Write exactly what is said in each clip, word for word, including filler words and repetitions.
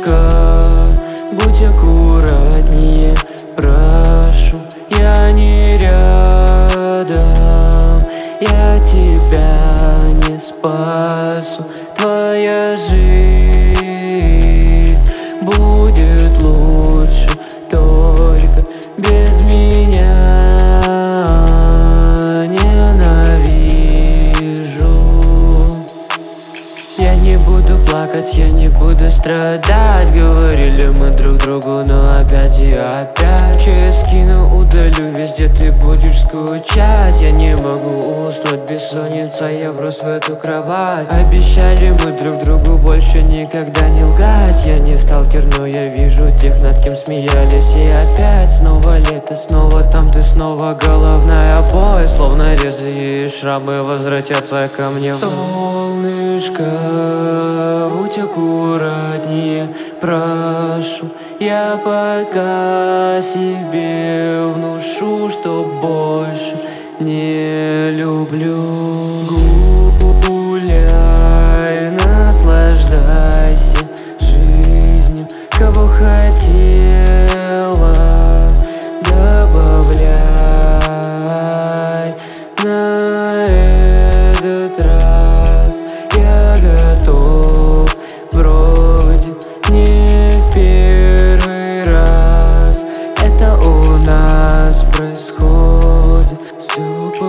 Солнышко, будь аккуратнее, прошу, я не рядом, я тебя не спасу. Твоя жизнь будет лучше только без меня. Ненавижу. Я не буду плакать, я не буду страдать. Говорили мы друг другу, но опять и опять. Че я скину, удалю, везде ты будешь скучать. Я не могу уснуть, бессонница, я врос в эту кровать. Обещали мы друг другу больше никогда не лгать. Я не сталкер, но я вижу тех, над кем смеялись. И опять снова лето, снова там ты, снова головная боль. Словно резвые шрамы возвратятся ко мне. Солнышко, будь аккуратнее, прошу, я пока себе внушу, что больше не люблю. Гуляй, наслаждайся жизнью, кого хотела, добавляй. На этот раз я готов, вроде не в первый раз. Это у нас происходит все по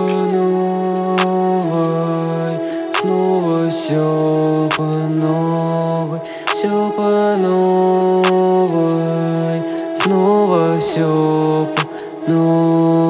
новой, снова все по новой, все по новой, снова все по новой.